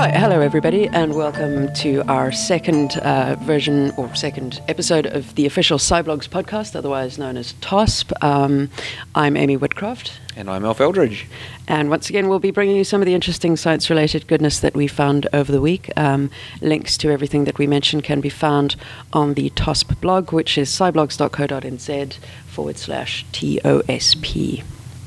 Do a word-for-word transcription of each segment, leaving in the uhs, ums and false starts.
Right, hello everybody, and welcome to our second uh, version or second episode of the official Sciblogs podcast, otherwise known as T O S P. Um, I'm Amy Whitcroft. And I'm Alf Eldridge. And once again, we'll be bringing you some of the interesting science-related goodness that we found over the week. Um, links to everything that we mentioned can be found on the T O S P blog, which is sciblogs.co.nz forward slash T O S P.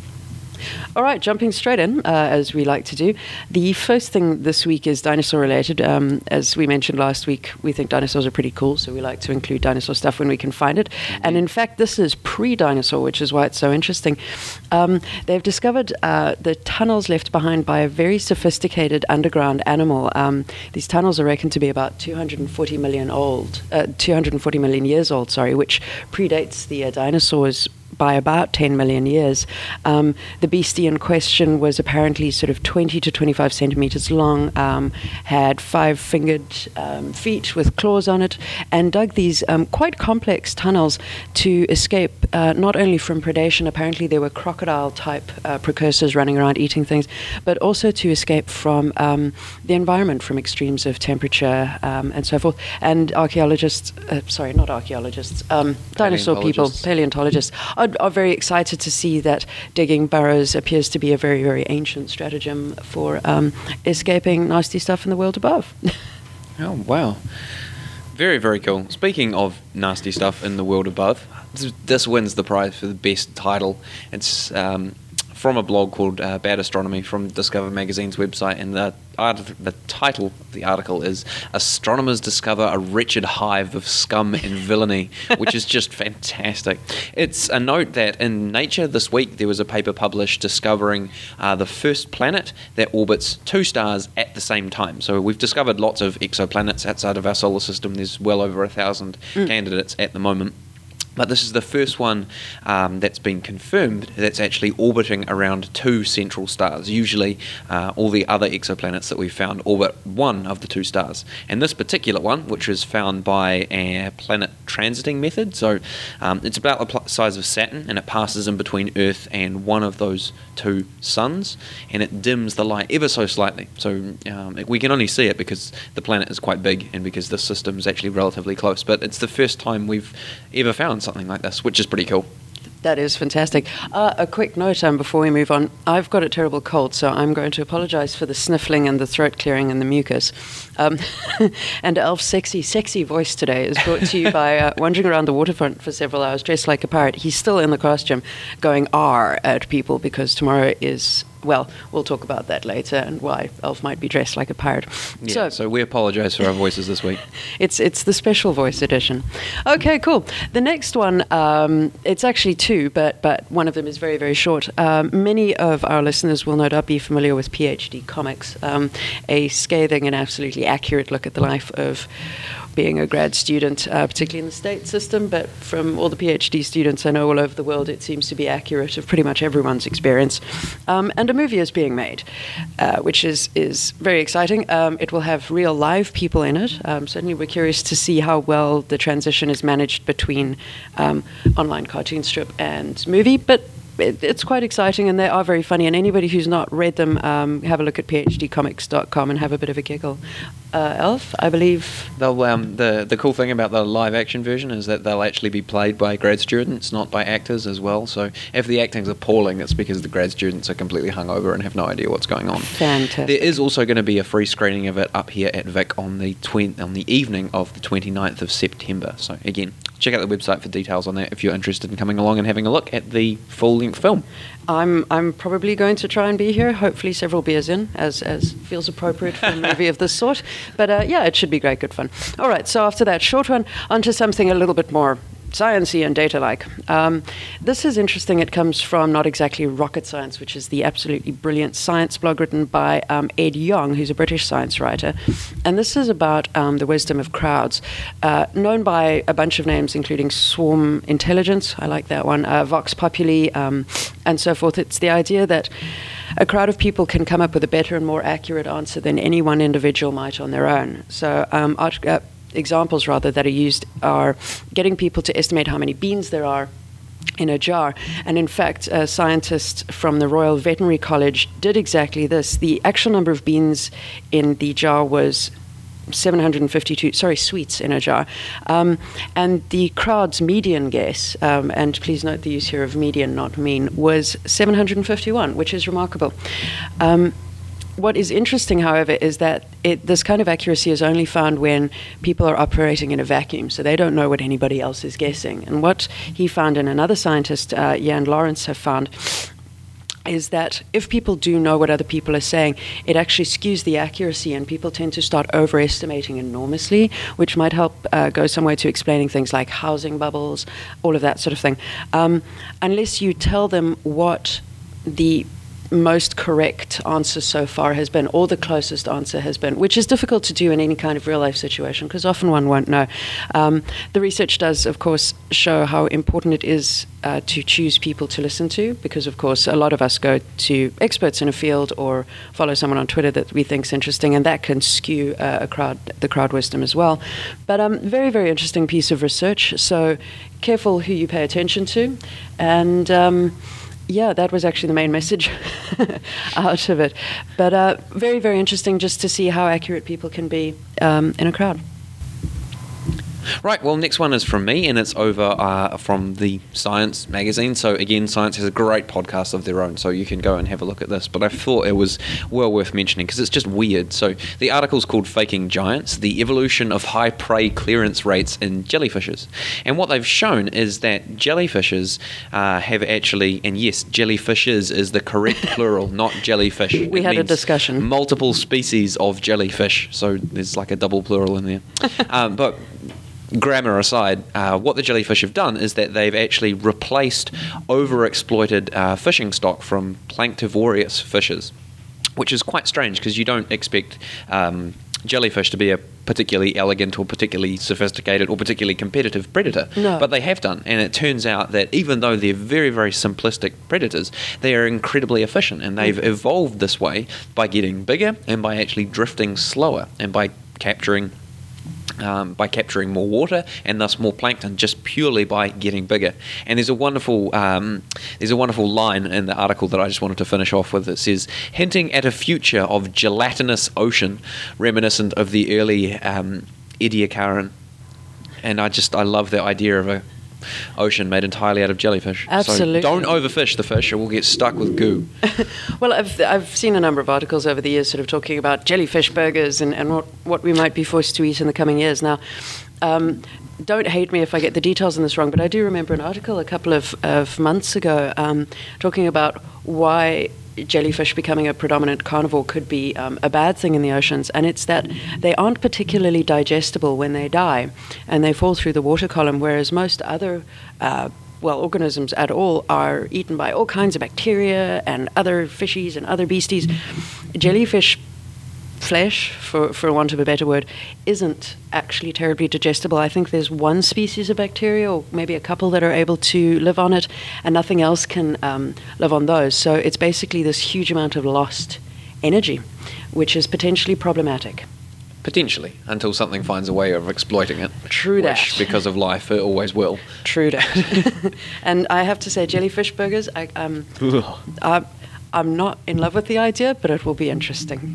All right, jumping straight in, uh, as we like to do. The first thing this week is dinosaur-related. Um, as we mentioned last week, we think dinosaurs are pretty cool, so we like to include dinosaur stuff when we can find it. Mm-hmm. And in fact, this is pre-dinosaur, which is why it's so interesting. Um, they've discovered uh, the tunnels left behind by a very sophisticated underground animal. Um, these tunnels are reckoned to be about two hundred forty million old, uh, two hundred forty million years old, sorry, which predates the uh, dinosaurs by about ten million years. Um, the beastie in question was apparently sort of twenty to twenty-five centimeters long, um, had five-fingered um, feet with claws on it, and dug these um, quite complex tunnels to escape uh, not only from predation, apparently there were crocodile-type uh, precursors running around eating things, but also to escape from um, the environment, from extremes of temperature um, and so forth. And archaeologists, uh, sorry, not archaeologists, um, dinosaur people, paleontologists, are are very excited to see that digging burrows appears to be a very, very ancient stratagem for um, escaping nasty stuff in the world above. Oh, wow. Very, very cool. Speaking of nasty stuff in the world above, this, this wins the prize for the best title. It's um, from a blog called uh, Bad Astronomy from Discover Magazine's website, and the art, the title of the article is "Astronomers Discover a Wretched Hive of Scum and Villainy," which is just fantastic. It's a note that in Nature this week there was a paper published discovering uh, the first planet that orbits two stars at the same time. So we've discovered lots of exoplanets outside of our solar system. There's well over a thousand mm. candidates at the moment. But this is the first one um, that's been confirmed that's actually orbiting around two central stars. Usually, uh, all the other exoplanets that we've found orbit one of the two stars. And this particular one, which was found by a planet transiting method, so um, it's about the pl- size of Saturn, and it passes in between Earth and one of those two suns, and it dims the light ever so slightly. So um, we can only see it because the planet is quite big and because the system is actually relatively close. But it's the first time we've ever found something like this, which is pretty cool. That is fantastic. Uh, a quick note um, before we move on. I've got a terrible cold, so I'm going to apologize for the sniffling and the throat clearing and the mucus. Um, and Alf's sexy, sexy voice today is brought to you by uh, wandering around the waterfront for several hours dressed like a pirate. He's still in the costume going R at people because tomorrow is... Well, we'll talk about that later and why Elf might be dressed like a pirate. Yeah, so, so we apologise for our voices this week. It's it's the special voice edition. Okay, cool. The next one, um, it's actually two, but but one of them is very, very short. Um, many of our listeners will no doubt be familiar with PhD Comics, um, a scathing and absolutely accurate look at the life of being a grad student, uh, particularly in the state system, but from all the PhD students I know all over the world, it seems to be accurate of pretty much everyone's experience. Um, and a movie is being made, uh, which is, is very exciting. Um, it will have real live people in it. Um, certainly we're curious to see how well the transition is managed between um, online cartoon strip and movie, but It, it's quite exciting, and they are very funny. And anybody who's not read them, um, have a look at p h d comics dot com and have a bit of a giggle. Uh, Elf, I believe. They'll, um, the the cool thing about the live action version is that they'll actually be played by grad students, not by actors as well. So if the acting's appalling, it's because the grad students are completely hungover and have no idea what's going on. Fantastic. There is also going to be a free screening of it up here at Vic on the twen- on the evening of the twenty-ninth of September. So again, check out the website for details on that if you're interested in coming along and having a look at the full-length film. I'm I'm probably going to try and be here, hopefully several beers in, as as feels appropriate for a movie of this sort. But uh, yeah, it should be great, good fun. All right, so after that short one, onto something a little bit more sciencey and data-like. Um, this is interesting. It comes from not exactly Rocket Science, which is the absolutely brilliant science blog written by um, Ed Yong, who's a British science writer. And this is about um, the wisdom of crowds, uh, known by a bunch of names, including swarm intelligence, I like that one, uh, vox populi, um, and so forth. It's the idea that a crowd of people can come up with a better and more accurate answer than any one individual might on their own. So um, art, uh, examples rather that are used are getting people to estimate how many beans there are in a jar. And in fact, a scientist from the Royal Veterinary College did exactly this. The actual number of beans in the jar was seven hundred fifty-two, sorry, sweets in a jar. Um, and the crowd's median guess, um, and please note the use here of median, not mean, was seven hundred fifty-one, which is remarkable. Um, What is interesting, however, is that it, this kind of accuracy is only found when people are operating in a vacuum, so they don't know what anybody else is guessing. And what he found, and another scientist, uh, Jan Lawrence, have found, is that if people do know what other people are saying, it actually skews the accuracy, and people tend to start overestimating enormously, which might help uh, go some way to explaining things like housing bubbles, all of that sort of thing. Um, unless you tell them what the most correct answer so far has been, or the closest answer has been, which is difficult to do in any kind of real life situation because often one won't know. Um, the research does, of course, show how important it is uh, to choose people to listen to, because, of course, a lot of us go to experts in a field or follow someone on Twitter that we think is interesting, and that can skew uh, a crowd, the crowd wisdom as well. But um, very, very interesting piece of research. So careful who you pay attention to, and um, yeah, that was actually the main message out of it. But uh, very, very interesting just to see how accurate people can be um, in a crowd. Right, well, next one is from me, and it's over uh, from the Science magazine. So, again, Science has a great podcast of their own, so you can go and have a look at this. But I thought it was well worth mentioning because it's just weird. So, the article's called Faking Giants, the Evolution of High Prey Clearance Rates in Jellyfishes. And what they've shown is that jellyfishes uh, have actually, and yes, jellyfishes is the correct plural, not jellyfish. We It had a means discussion. Multiple species of jellyfish, so there's like a double plural in there. um, but... Grammar aside, uh, what the jellyfish have done is that they've actually replaced overexploited uh, fishing stock from planktivorous fishes, which is quite strange because you don't expect um, jellyfish to be a particularly elegant or particularly sophisticated or particularly competitive predator. No. But they have done, and it turns out that even though they're very, very simplistic predators, they are incredibly efficient, and they've mm. evolved this way by getting bigger and by actually drifting slower and by capturing Um, by capturing more water and thus more plankton, just purely by getting bigger. And there's a wonderful um, there's a wonderful line in the article that I just wanted to finish off with. It says, hinting at a future of gelatinous ocean reminiscent of the early um, Ediacaran. And I just I love the idea of a ocean made entirely out of jellyfish. Absolutely. So don't overfish the fish, or we'll get stuck with goo. Well, I've I've seen a number of articles over the years sort of talking about jellyfish burgers and, and what, what we might be forced to eat in the coming years. Now, um, don't hate me if I get the details on this wrong, but I do remember an article a couple of, of months ago um, talking about why jellyfish becoming a predominant carnivore could be um, a bad thing in the oceans, and it's that they aren't particularly digestible when they die, and they fall through the water column, whereas most other uh, well, organisms at all are eaten by all kinds of bacteria and other fishies and other beasties. Jellyfish flesh, for, for want of a better word, isn't actually terribly digestible. I think there's one species of bacteria, or maybe a couple, that are able to live on it, and nothing else can um, live on those. So it's basically this huge amount of lost energy, which is potentially problematic. Potentially, until something finds a way of exploiting it. True that. Which, because of life, it always will. True that. And I have to say, jellyfish burgers, I, um, I, I'm not in love with the idea, but it will be interesting.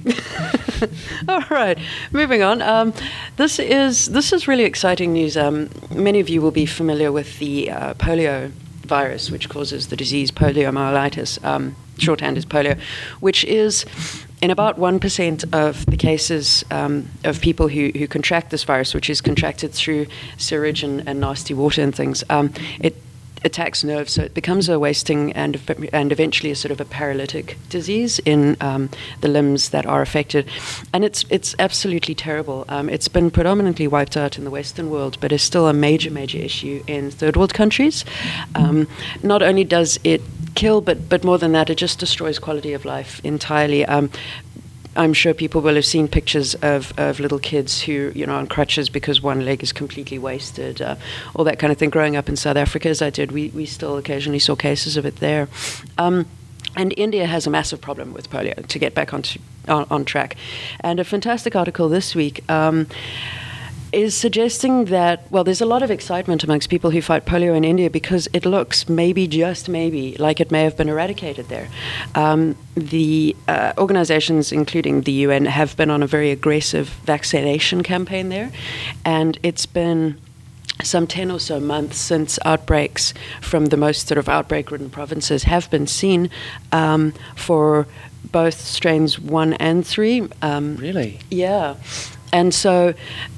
All right, moving on. Um, this is this is really exciting news. Um, many of you will be familiar with the uh, polio virus, which causes the disease poliomyelitis. Um, shorthand is polio, which is in about one percent of the cases um, of people who, who contract this virus, which is contracted through sewage and, and nasty water and things. Um, it attacks nerves, so it becomes a wasting and and eventually a sort of a paralytic disease in um, the limbs that are affected, and it's it's absolutely terrible. Um, it's been predominantly wiped out in the Western world, but is still a major major issue in third world countries. Um, not only does it kill, but but more than that, it just destroys quality of life entirely. Um, I'm sure people will have seen pictures of, of little kids who, you know, on crutches because one leg is completely wasted, uh, all that kind of thing. Growing up in South Africa, as I did, we, we still occasionally saw cases of it there. Um, and India has a massive problem with polio, to get back onto, on, on track. And a fantastic article this week. Um, is suggesting that, well, there's a lot of excitement amongst people who fight polio in India because it looks maybe, just maybe, like it may have been eradicated there. Um, the uh, organizations, including the U N, have been on a very aggressive vaccination campaign there, and it's been some ten or so months since outbreaks from the most sort of outbreak-ridden provinces have been seen um, for both strains one and three. Um, really? Yeah. And so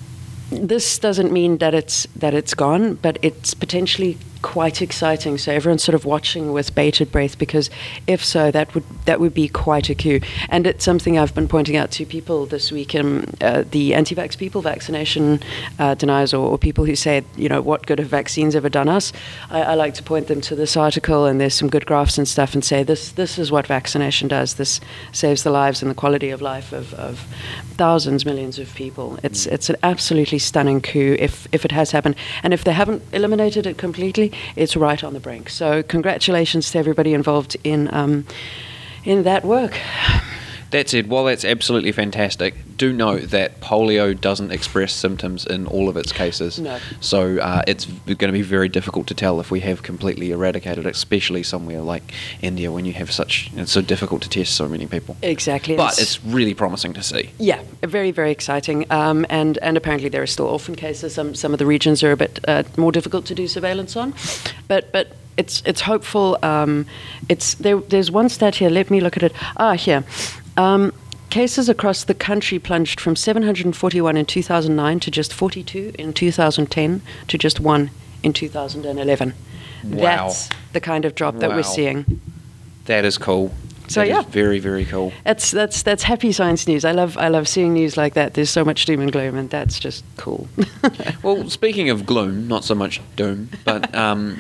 this doesn't mean that it's that it's gone, but it's potentially quite exciting. So everyone's sort of watching with bated breath, because if so, that would that would be quite a coup. And it's something I've been pointing out to people this week. Um, uh, the anti-vax people, vaccination uh, deniers, or, or people who say, you know, what good have vaccines ever done us? I, I like to point them to this article, and there's some good graphs and stuff, and say this this is what vaccination does. This saves the lives and the quality of life of, of thousands, millions of people. It's it's an absolutely stunning coup if if it has happened, and if they haven't eliminated it completely, it's right on the brink. So congratulations to everybody involved in um, in that work. That said, while that's absolutely fantastic, do note that polio doesn't express symptoms in all of its cases. No. So uh, it's going to be very difficult to tell if we have completely eradicated it, especially somewhere like India, when you have such, it's so difficult to test so many people. Exactly. But it's really promising to see. Yeah, very, very exciting. Um, and, and apparently there are still orphan cases. Some some of the regions are a bit uh, more difficult to do surveillance on. But but it's it's hopeful. Um, it's there. There's one stat here. Let me look at it. Ah, here. Um, cases across the country plunged from seven hundred forty-one in two thousand nine to just forty-two in two thousand ten to just one in two thousand eleven. Wow. That's the kind of drop that Wow. we're seeing. That is cool. So That yeah, is very, very cool. That's that's that's happy science news. I love I love seeing news like that. There's so much doom and gloom, and that's just cool. Well, speaking of gloom, not so much doom, but um,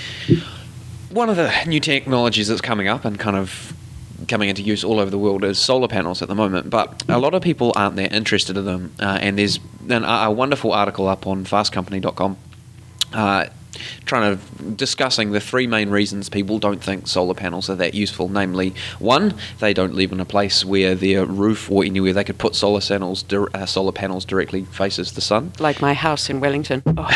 one of the new technologies that's coming up and kind of coming into use all over the world is solar panels at the moment, but a lot of people aren't that interested in them, uh, and there's an, a wonderful article up on fast company dot com uh, trying to discussing the three main reasons people don't think solar panels are that useful. Namely, one, they don't live in a place where their roof or anywhere they could put solar panels dir- uh, solar panels directly faces the sun. Like my house in Wellington. Oh.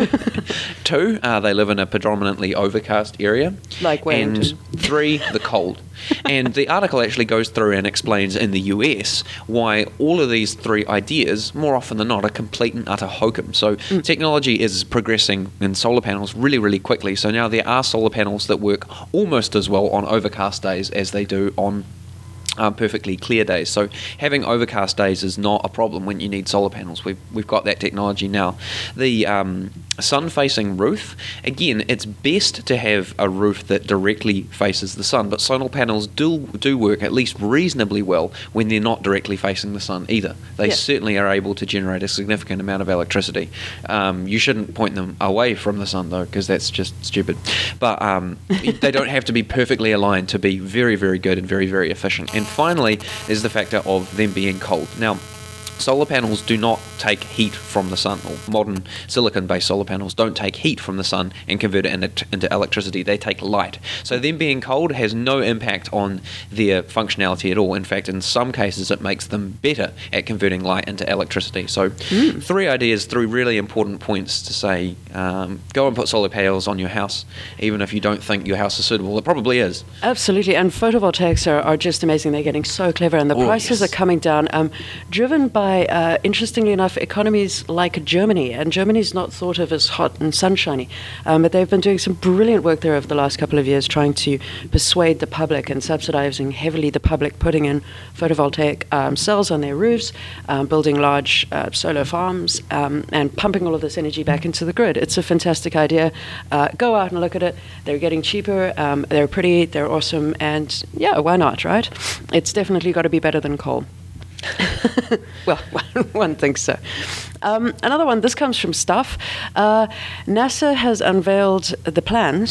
Two, uh, they live in a predominantly overcast area. Like Wellington. And three, the cold. And the article actually goes through and explains in the U S why all of these three ideas, more often than not, are complete and utter hokum. So mm. technology is progressing in solar panels really, really quickly. So now there are solar panels that work almost as well on overcast days as they do on Um, perfectly clear days. So having overcast days is not a problem when you need solar panels. We've, we've got that technology now. The um, sun-facing roof, again, it's best to have a roof that directly faces the sun, but solar panels do do work at least reasonably well when they're not directly facing the sun either. They yeah. certainly are able to generate a significant amount of electricity. Um, you shouldn't point them away from the sun, though, because that's just stupid. But um, they don't have to be perfectly aligned to be very, very good and very, very efficient. And finally, there's the factor of them being cold. Now, solar panels do not take heat from the sun, or modern silicon-based solar panels don't take heat from the sun and convert it into, into electricity. They take light. So them being cold has no impact on their functionality at all. In fact, in some cases, it makes them better at converting light into electricity. So mm. three ideas, three really important points to say, um, go and put solar panels on your house, even if you don't think your house is suitable. It probably is. Absolutely, and photovoltaics are, are just amazing. They're getting so clever, and the oh, prices yes. are coming down, um, driven by By, uh, interestingly enough, economies like Germany, and Germany's not thought of as hot and sunshiny, um, but they've been doing some brilliant work there over the last couple of years, trying to persuade the public and subsidizing heavily the public, putting in photovoltaic um, cells on their roofs, um, building large uh, solar farms, um, and pumping all of this energy back into the grid. It's a fantastic idea. Uh, go out and look at it. They're getting cheaper. Um, they're pretty. They're awesome. And yeah, why not, right? It's definitely got to be better than coal. Well, one thinks so. Um, another one, this comes from Stuff. Uh, NASA has unveiled the plans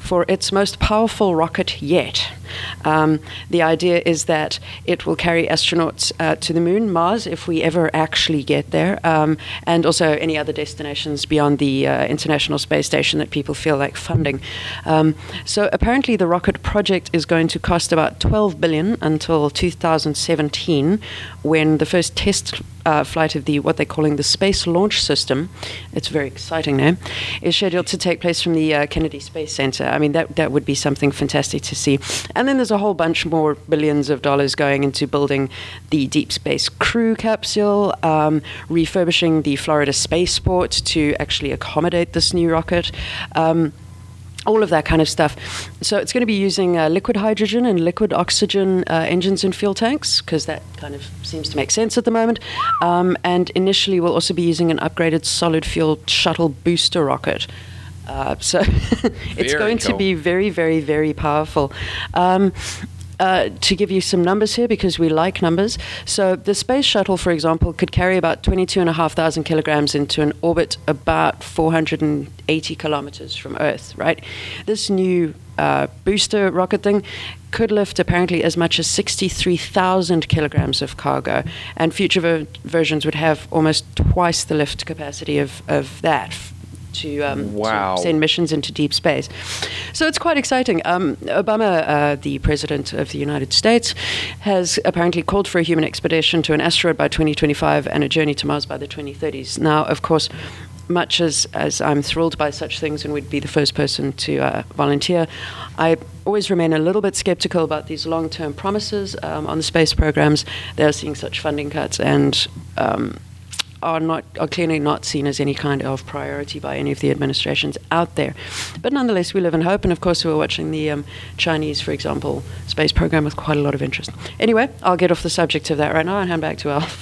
for its most powerful rocket yet. Um, the idea is that it will carry astronauts uh, to the moon, Mars, if we ever actually get there, um, and also any other destinations beyond the uh, International Space Station that people feel like funding. Um, so apparently the rocket project is going to cost about twelve billion dollars until two thousand seventeen, when the first test uh, flight of the what they're calling the Space Launch System, it's a very exciting name, is scheduled to take place from the uh, Kennedy Space Center. I mean, that that would be something fantastic to see. And then there's a whole bunch more billions of dollars going into building the Deep Space Crew capsule, um, refurbishing the Florida Spaceport to actually accommodate this new rocket. Um, all of that kind of stuff. So it's going to be using uh, liquid hydrogen and liquid oxygen uh, engines and fuel tanks, because that kind of seems to make sense at the moment. Um, and initially we'll also be using an upgraded solid fuel shuttle booster rocket. Uh, so it's going cool. to be very, very, very powerful. Um, Uh, to give you some numbers here, because we like numbers. So the space shuttle, for example, could carry about twenty-two and a half thousand kilograms into an orbit about four hundred eighty kilometers from Earth, right? This new uh, booster rocket thing could lift apparently as much as sixty-three thousand kilograms of cargo, and future ver- versions would have almost twice the lift capacity of, of that. To, um, wow. to send missions into deep space. So it's quite exciting. Um, Obama, uh, the president of the United States, has apparently called for a human expedition to an asteroid by twenty twenty-five and a journey to Mars by the twenty thirties. Now, of course, much as, as I'm thrilled by such things and would be the first person to uh, volunteer, I always remain a little bit skeptical about these long-term promises um, on the space programs. They're seeing such funding cuts and um, are not are clearly not seen as any kind of priority by any of the administrations out there. But nonetheless, we live in hope, and of course we're watching the um, Chinese, for example, space program with quite a lot of interest. Anyway, I'll get off the subject of that right now and hand back to Alf.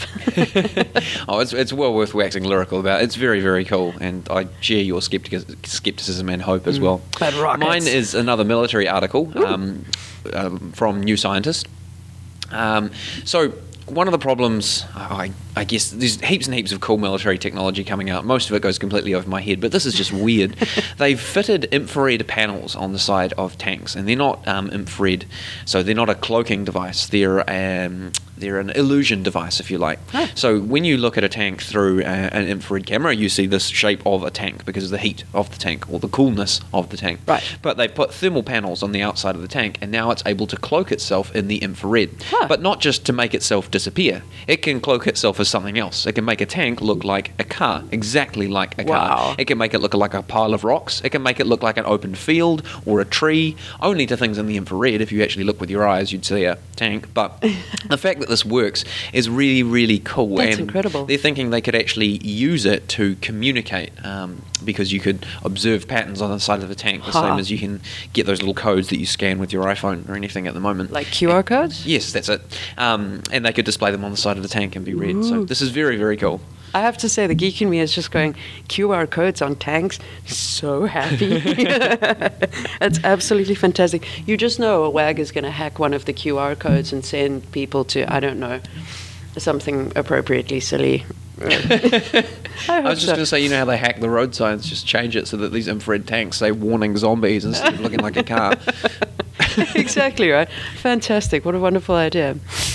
oh, it's, it's well worth waxing lyrical about. It's very, very cool, and I share your skeptic- skepticism and hope as mm. well. But rockets. Mine is another military article um, um, from New Scientist. Um, so one of the problems, I, I guess, there's heaps and heaps of cool military technology coming out. Most of it goes completely over my head, but this is just weird. They've fitted infrared panels on the side of tanks, and they're not um, infrared, so they're not a cloaking device. They're um, they're an illusion device, if you like. Huh. So when you look at a tank through a, an infrared camera, you see this shape of a tank because of the heat of the tank or the coolness of the tank. Right. But they put thermal panels on the outside of the tank, and now it's able to cloak itself in the infrared. Huh. But not just to make itself disappear. It can cloak itself as something else. It can make a tank look like a car, exactly like a wow. car. It can make it look like a pile of rocks. It can make it look like an open field or a tree, only to things in the infrared. If you actually look with your eyes, you'd see a tank. But the fact that this works is really, really cool. That's and incredible. They're thinking they could actually use it to communicate, um, because you could observe patterns on the side of the tank, the huh. same as you can get those little codes that you scan with your iPhone or anything at the moment. Like Q R codes? Yes, that's it. Um, and they could display them on the side of the tank and be read. Ooh. So this is very, very cool. I have to say, the geek in me is just going, Q R codes on tanks, so happy. It's absolutely fantastic. You just know a WAG is going to hack one of the Q R codes and send people to, I don't know, something appropriately silly. I, I was just so. going to say, you know how they hack the road signs, just change it so that these infrared tanks say warning zombies instead of looking like a car. Exactly right. Fantastic. What a wonderful idea.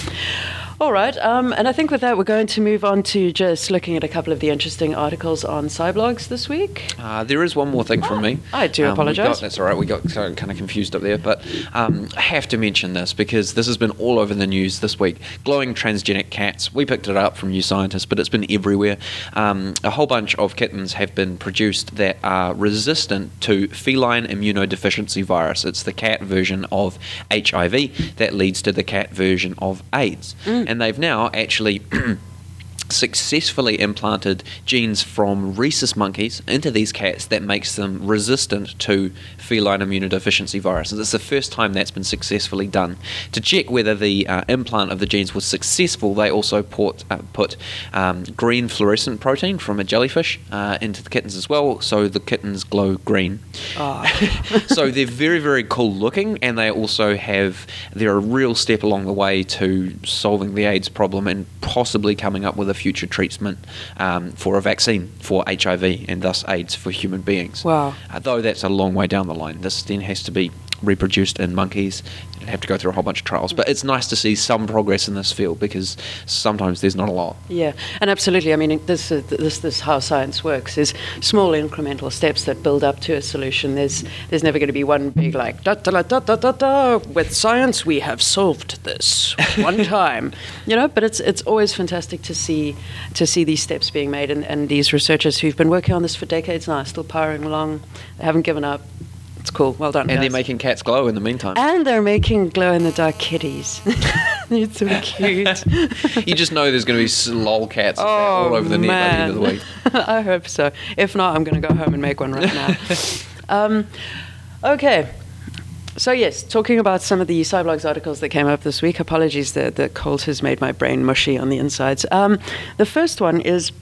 All right, um, and I think with that we're going to move on to just looking at a couple of the interesting articles on Sciblogs this week. Uh, there is one more thing from me. I do um, apologise. That's all right, we got kind of confused up there, but um, I have to mention this because this has been all over the news this week. Glowing transgenic cats. We picked it up from New Scientist, but it's been everywhere. Um, a whole bunch of kittens have been produced that are resistant to feline immunodeficiency virus. It's the cat version of H I V that leads to the cat version of AIDS. Mm. And they've now actually successfully implanted genes from rhesus monkeys into these cats that makes them resistant to feline immunodeficiency viruses. It's the first time that's been successfully done. To check whether the uh, implant of the genes was successful, they also put, uh, put um, green fluorescent protein from a jellyfish uh, into the kittens as well, so the kittens glow green. Oh. So they're very, very cool looking, and they also have, they're a real step along the way to solving the AIDS problem and possibly coming up with a future treatment um, for a vaccine for H I V and thus AIDS for human beings. Wow. Uh, though that's a long way down the line. This then has to be reproduced in monkeys. You'd have to go through a whole bunch of trials. But it's nice to see some progress in this field because sometimes there's not a lot. Yeah, and absolutely. I mean, this is this this is how science works: is small incremental steps that build up to a solution. There's there's never going to be one big like da da da da da da. With science, we have solved this one time, you know. But it's it's always fantastic to see to see these steps being made, and, and these researchers who've been working on this for decades now are still powering along. They haven't given up. It's cool. Well done, And guys. they're making cats glow in the meantime. And they're making glow-in-the-dark kitties. It's so cute. You just know there's going to be s- lol cats Oh, all over the net by the end of the man. week. I hope so. If not, I'm going to go home and make one right now. um, okay. So yes, talking about some of the Cyblogs articles that came up this week. Apologies, the, the cold has made my brain mushy on the insides. Um, the first one is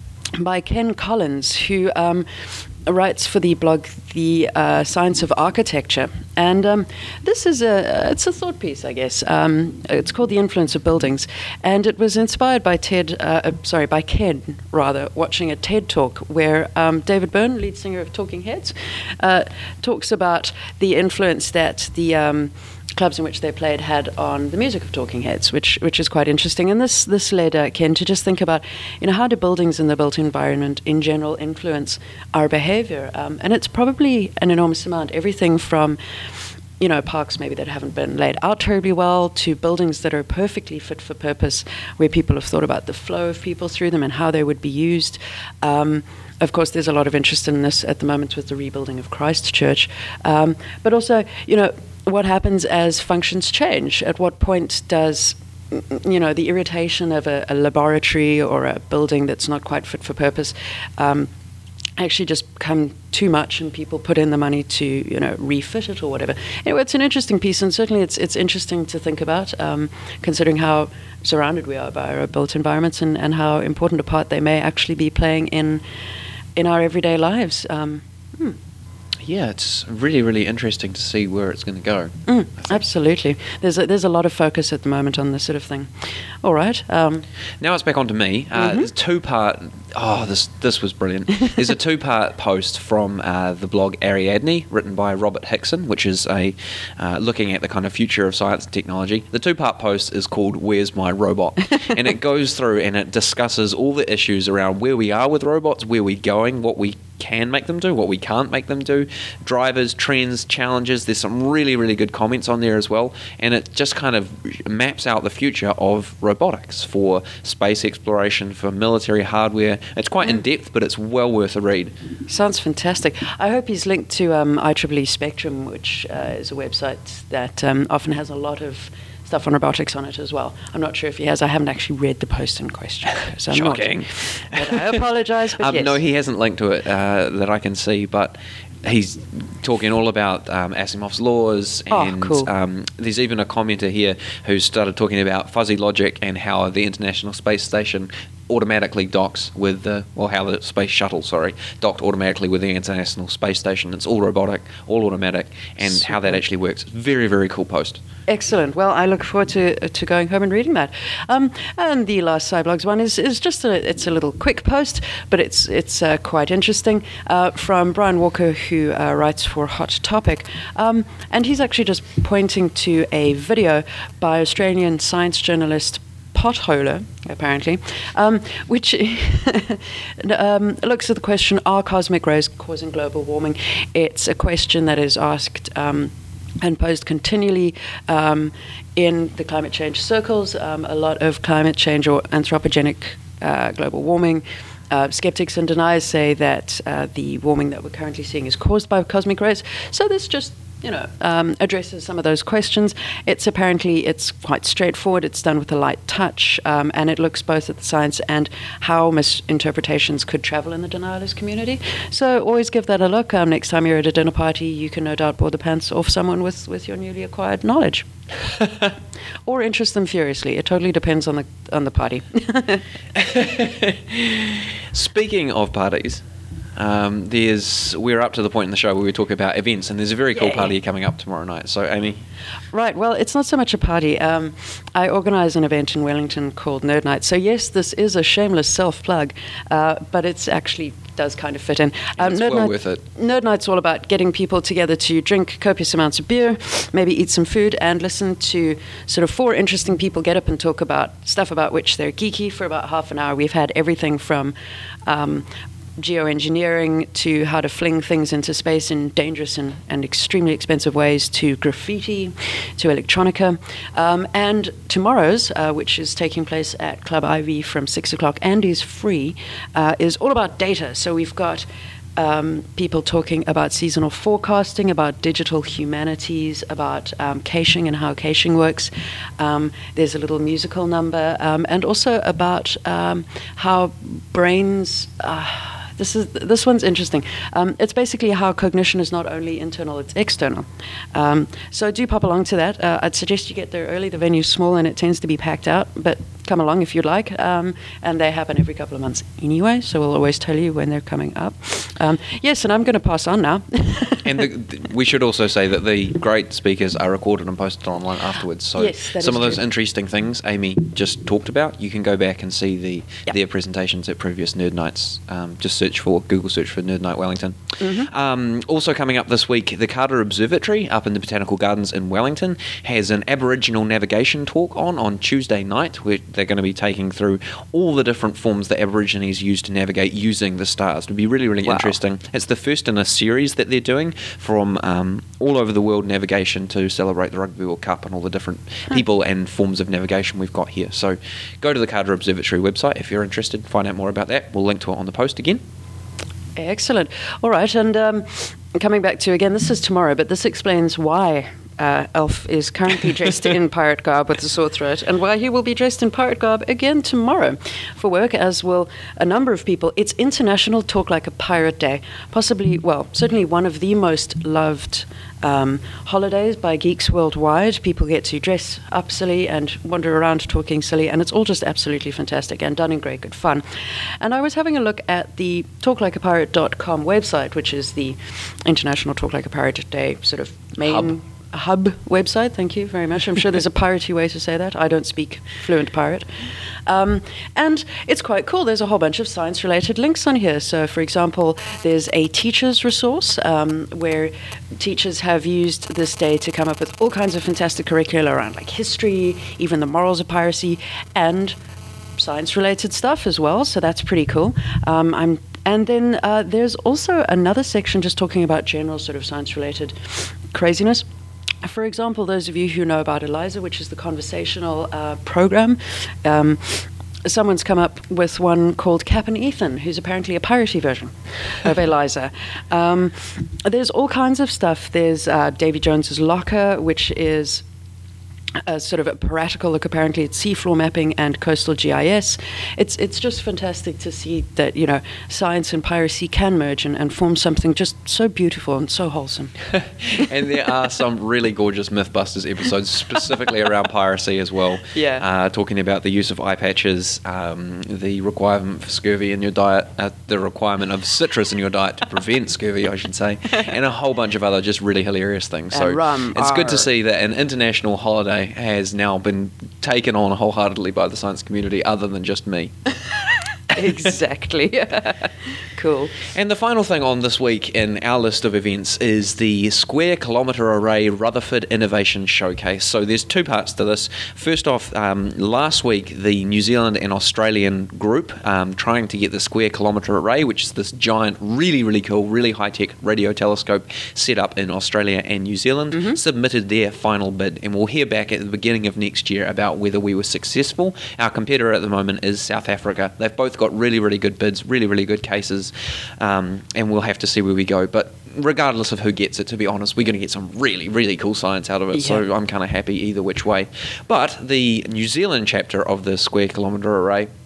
by Ken Collins, who um, writes for the blog The uh, Science of Architecture, and um, this is a it's a thought piece, I guess. Um, it's called The Influence of Buildings, and it was inspired by Ted, uh, uh, sorry, by Ken rather, watching a TED talk where um, David Byrne, lead singer of Talking Heads, uh, talks about the influence that the um, clubs in which they played had on the music of Talking Heads, which which is quite interesting. And this this led uh, Ken to just think about, you know, how do buildings in the built environment in general influence our behavior? Um, and it's probably an enormous amount. Everything from, you know, parks maybe that haven't been laid out terribly well to buildings that are perfectly fit for purpose, where people have thought about the flow of people through them and how they would be used. Um, Of course, there's a lot of interest in this at the moment with the rebuilding of Christchurch. Um, but also, you know, what happens as functions change? At what point does, you know, the irritation of a, a laboratory or a building that's not quite fit for purpose um, actually just become too much, and people put in the money to, you know, refit it or whatever? Anyway, it's an interesting piece, and certainly it's it's interesting to think about, um, considering how surrounded we are by our built environments and, and how important a part they may actually be playing in in our everyday lives. Um, hmm. Yeah, it's really, really interesting to see where it's going to go. Mm, absolutely. There's a, there's a lot of focus at the moment on this sort of thing. All right. Um, Now it's back onto me. Uh, Mhm. There's two part. Oh, this this was brilliant. There's a two part post from uh, the blog Ariadne, written by Robert Hickson, which is a uh, looking at the kind of future of science and technology. The two part post is called "Where's My Robot," and it goes through and it discusses all the issues around where we are with robots, where we're going, what we can make them do, what we can't make them do, drivers, trends, challenges. There's some really, really good comments on there as well, and it just kind of maps out the future of robotics for space exploration, for military hardware. It's quite in depth, but it's well worth a read. Sounds fantastic. I hope he's linked to um, I triple E Spectrum, which uh, is a website that um, often has a lot of stuff on robotics on it as well. I'm not sure if he has. I haven't actually read the post in question. So I'm Shocking. Not, but I apologise. But Um, yes. No, he hasn't linked to it uh, that I can see, but he's talking all about um, Asimov's laws, Oh, and cool. um, there's even a commenter here who started talking about fuzzy logic and how the International Space Station automatically docks with the, or how the space shuttle, sorry, docked automatically with the International Space Station. It's all robotic, all automatic, and how that Super. actually works. Very, very cool post. Excellent. Well, I look forward to to going home and reading that. Um, and the last Cyblogs one is, is just a it's a little quick post, but it's it's uh, quite interesting, uh, from Brian Walker, who uh, writes for Hot Topic, um, and he's actually just pointing to a video by Australian science journalist Potholer, apparently, um, which um, looks at the question, are cosmic rays causing global warming? It's a question that is asked um, and posed continually um, in the climate change circles. Um, a lot of climate change or anthropogenic uh, global warming Uh, skeptics and deniers say that uh, the warming that we're currently seeing is caused by cosmic rays. So this just, you know, um, addresses some of those questions. It's apparently, it's quite straightforward. It's done with a light touch, um, and it looks both at the science and how misinterpretations could travel in the denialist community. So always give that a look. Um, next time you're at a dinner party, you can no doubt bore the pants off someone with, with your newly acquired knowledge. Or interest them furiously. It totally depends on the on the party. Speaking of parties, Um, there's we're up to the point in the show where we talk about events, and there's a very cool Yay. party coming up tomorrow night. So, Amy, Right, well, it's not so much a party. Um, I organise an event in Wellington called Nerd Night. So, yes, this is a shameless self-plug, uh, but it's actually does kind of fit in. Um, it's Nerd well Night, worth it. Nerd Night's all about getting people together to drink copious amounts of beer, maybe eat some food, and listen to sort of four interesting people get up and talk about stuff about which they're geeky for about half an hour. We've had everything from Um, geoengineering to how to fling things into space in dangerous and, and extremely expensive ways, to graffiti, to electronica. Um, and tomorrow's, uh, which is taking place at Club Ivy from six o'clock and is free, uh, is all about data. So we've got um, people talking about seasonal forecasting, about digital humanities, about um, caching and how caching works. Um, there's a little musical number, um, and also about um, how brains... Uh, This is this one's interesting. Um, it's basically how cognition is not only internal, it's external. Um, so do pop along to that. Uh, I'd suggest you get there early. The venue's small and it tends to be packed out, but come along if you'd like. Um, and they happen every couple of months anyway, so we'll always tell you when they're coming up. Um, yes, and I'm going to pass on now. And the, the, we should also say that the great speakers are recorded and posted online afterwards. So Yes, that some is of those true. interesting things Amy just talked about, you can go back and see the Yep. their presentations at previous Nerd Nights. Um, just search for, Google search for Nerd Night Wellington. Mm-hmm. Um, also coming up this week, the Carter Observatory up in the Botanical Gardens in Wellington has an Aboriginal navigation talk on on Tuesday night, where they're going to be taking through all the different forms that Aborigines use to navigate using the stars. It'll be really, really Wow. interesting. It's the first in a series that they're doing from um, all over the world navigation to celebrate the Rugby World Cup and all the different people and forms of navigation we've got here. So go to the Carter Observatory website if you're interested, find out more about that. We'll link to it on the post again. Excellent. All right, and um, coming back to, again, this is tomorrow, but this explains why uh, Elf is currently dressed in pirate garb with a sore throat, and why he will be dressed in pirate garb again tomorrow for work, as will a number of people. It's International Talk Like a Pirate Day, possibly, well, certainly one of the most loved um, holidays by geeks worldwide. People get to dress up silly and wander around talking silly, and it's all just absolutely fantastic and done in great good fun. And I was having a look at the talk like a pirate dot com website, which is the International Talk Like a Pirate Day sort of main Hub. hub website. Thank you very much. I'm sure there's a piratey way to say that. I don't speak fluent pirate. Um, and it's quite cool. There's a whole bunch of science-related links on here. So, for example, there's a teacher's resource um, where teachers have used this day to come up with all kinds of fantastic curricula around, like history, even the morals of piracy, and science-related stuff as well. So that's pretty cool. Um, I'm And then uh, there's also another section just talking about general sort of science-related craziness. For example, those of you who know about ELIZA, which is the conversational uh, program, um, someone's come up with one called Captain Ethan, who's apparently a piratey version of ELIZA. Um, there's all kinds of stuff. There's uh, Davy Jones's Locker, which is a sort of a piratical look. Apparently it's seafloor mapping and coastal G I S. It's it's just fantastic to see that, you know, science and piracy can merge and, and form something just so beautiful and so wholesome. And there are some really gorgeous Mythbusters episodes specifically around piracy as well. Yeah. Uh, talking about the use of eye patches, um, the requirement for scurvy in your diet, uh, the requirement of citrus in your diet to prevent scurvy, I should say, and a whole bunch of other just really hilarious things. So And rum, it's good to arr. see that an international holiday has now been taken on wholeheartedly by the science community, other than just me. Exactly. Cool. And the final thing on this week in our list of events is the Square Kilometre Array Rutherford Innovation Showcase. So there's two parts to this. First off, um, last week the New Zealand and Australian group um, trying to get the Square Kilometre Array, which is this giant, really, really cool, really high-tech radio telescope set up in Australia and New Zealand, mm-hmm. submitted their final bid. And we'll hear back at the beginning of next year about whether we were successful. Our competitor at the moment is South Africa. They've both got really, really good bids, really, really good cases, um, and we'll have to see where we go. But regardless of who gets it, to be honest, we're going to get some really, really cool science out of it, yeah. So I'm kind of happy either which way. But the New Zealand chapter of the Square Kilometre Array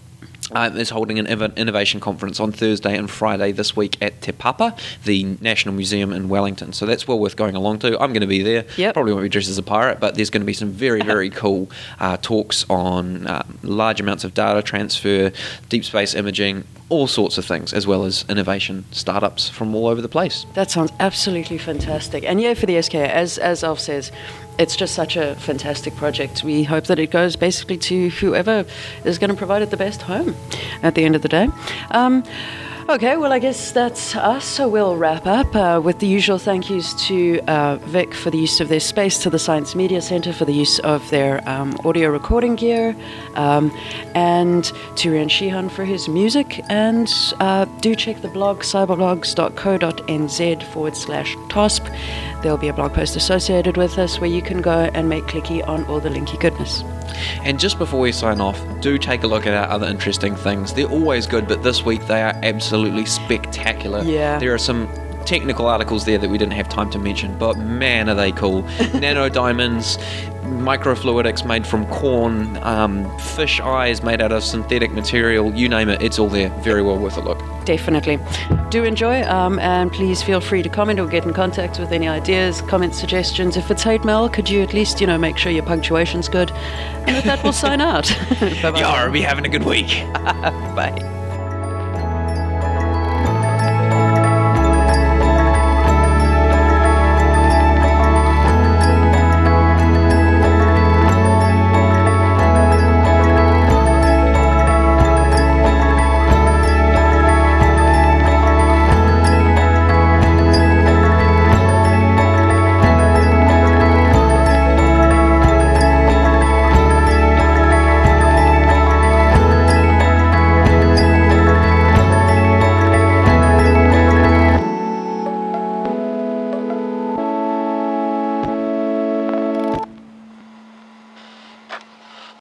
Uh, is holding an inno- innovation conference on Thursday and Friday this week at Te Papa, the National Museum in Wellington. So that's well worth going along to. I'm going to be there. Yep. Probably won't be dressed as a pirate, but there's going to be some very, very cool uh, talks on uh, large amounts of data transfer, deep space imaging, all sorts of things, as well as innovation startups from all over the place. That sounds absolutely fantastic. And yeah, for the S K A, as, as Alf says, it's just such a fantastic project. We hope that it goes basically to whoever is going to provide it the best home at the end of the day. Um, okay, well, I guess that's us. So we'll wrap up uh, with the usual thank yous to uh, Vic for the use of their space, to the Science Media Centre for the use of their um, audio recording gear, um, and to Rian Sheehan for his music. And uh, do check the blog, cyberblogs.co.nz forward slash TOSP. There'll be a blog post associated with this where you can go and make clicky on all the linky goodness. And just before we sign off, do take a look at our other interesting things. They're always good, but this week they are absolutely spectacular. Yeah. There are some technical articles there that we didn't have time to mention, but man, are they cool. Nano diamonds, microfluidics made from corn, um, fish eyes made out of synthetic material, you name it, it's all there. Very well worth a look. Definitely. Do enjoy, um, and please feel free to comment or get in contact with any ideas, comments, suggestions. If it's hate mail, could you at least, you know, make sure your punctuation's good? And with that, we'll sign out. Bye-bye. Yar, be having a good week. Bye.